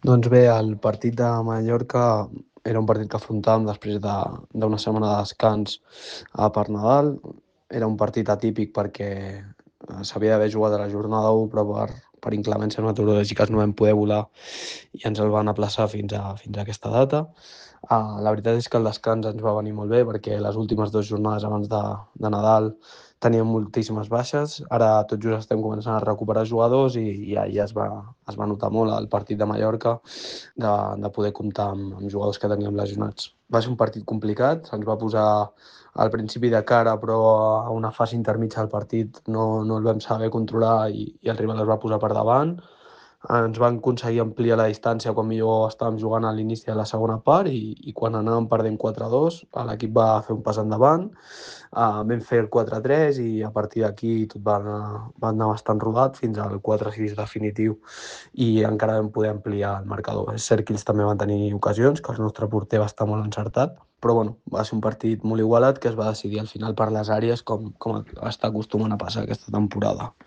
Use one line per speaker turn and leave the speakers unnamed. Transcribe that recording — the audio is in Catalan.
Doncs bé, el partit de Mallorca era un partit que afrontàvem després d'una setmana de descans per Nadal. Era un partit atípic perquè s'havia d'haver jugat a la jornada 1, però per inclemències meteorològiques no vam poder volar i ens el van aplaçar fins a aquesta data. La veritat és que el descans ens va venir molt bé perquè les últimes 2 jornades abans de Nadal teníem moltíssimes baixes. Ara tot just estem començant a recuperar jugadors i ahir es va notar molt el partit de Mallorca de poder comptar amb jugadors que teníem lesionats. Va ser un partit complicat, se'ns va posar al principi de cara, però a una fase intermitja del partit no el vam saber controlar i el rival es va posar per davant. Ens van aconseguir ampliar la distància quan millor estàvem jugant a l'inici de la segona part i quan anàvem perdent 4-2 l'equip va fer un pas endavant, vam fer el 4-3 i a partir d'aquí tot va anar bastant rodat fins al 4-6 definitiu i encara vam poder ampliar el marcador. És cert que ells també van tenir ocasions, que el nostre porter va estar molt encertat, però bueno, va ser un partit molt igualat que es va decidir al final per les àrees com està acostumant a passar aquesta temporada.